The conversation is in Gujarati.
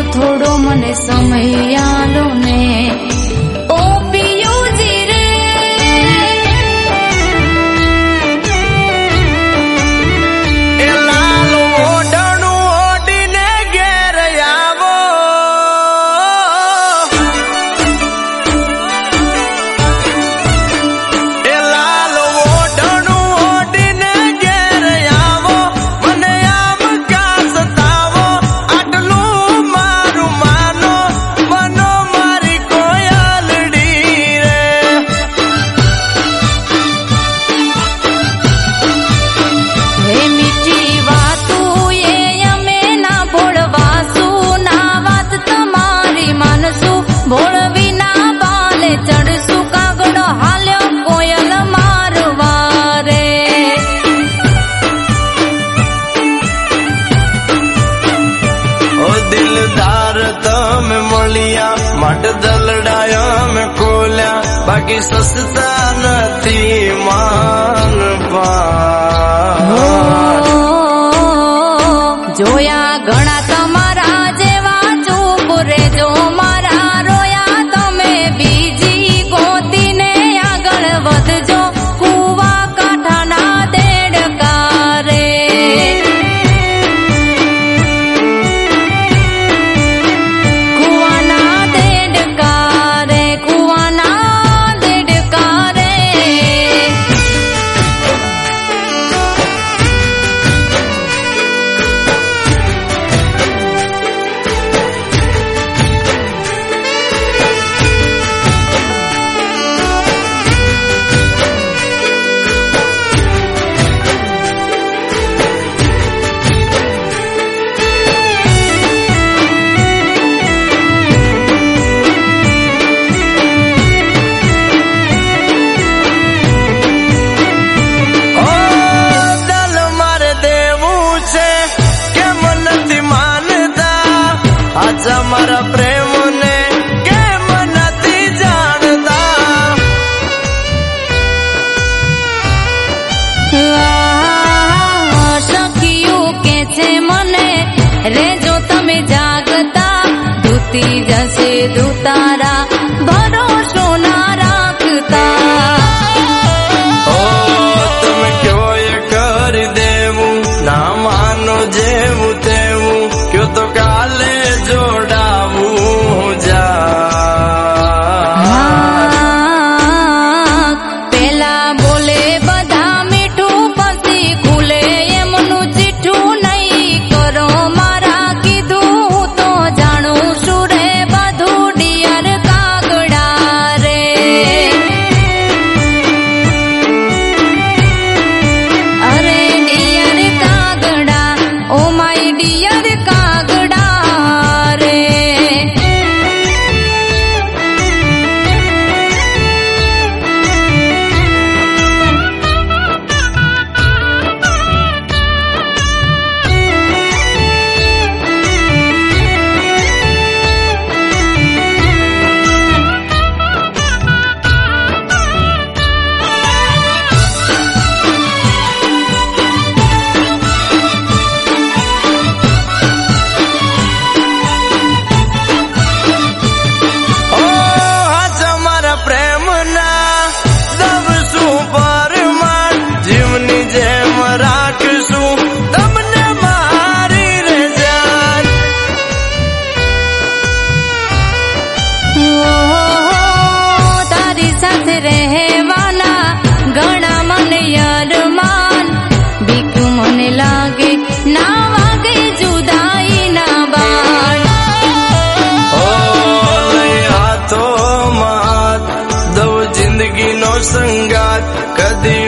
થોડો મને સમય આલો ને ઓ પિયુજી રે એ લાલ ઓઢણું ઓઢીને ઘેર આવો એ લાલ ઓઢણું ઓઢીને ઘેર આવો મને આમ કા સતાવો આટલું મારું માનો બનો મારી કોયલડી રે હે મીઠી વાતું એ અમે ના ભોળવાસું ના વાત તમારી માનસું ભોળવી ના બાલે ચડશું કાગડો હાલ્યો કોયલ મારવા રે ઓ દિલદાર તમે મળ્યા માટે દલડાયા મેં ખોલ્યા બાકી સસ્તા નથી માનવા જોયા ઘણા તમારા જેવા ચૂપ રેજો મારા રોયા તમે બીજી ગોતીને આગળ વધજો કુવા કાંઠાના દેડકા રે કુવાના દેડકા રે કુવાના દેડકા રે ઓ દલ મારે દેવું છે કેમ નથી માનતા આજા મારા પ્રેમને કેમ નથી જાણતા સખીયું કે છે મને રેજો તમે જાગતા ધૂતી જશે ધૂતારા ભરોસો ના રાખતા ઓ તમે કયો એ કરી દેવું ના માનો જેવું તેવું કયો તો કાલે જોડાવું જા પેલા બોલે બધા મીઠું પછી ખુલે એમનું ચીઠું નહીં કરો મારા કીધું તો જાણું છું રે બધું ડિયર કાગડા રે અરે ડિયર કાગડા ઓ માય ડિયર કાગડા રે ઓ આજા મારા પ્રેમના દવશું પરમાણ જીવની જેમ રાખશું તમને મારી રે જાન તારી સાથે રહેવાના ઘણા મને યરમાન બીક મને લાગે ના વાગે જુદાઈ ના બાણ ઓ લઈ હાથો માત દઉં જિંદગીનો સંગાત કદી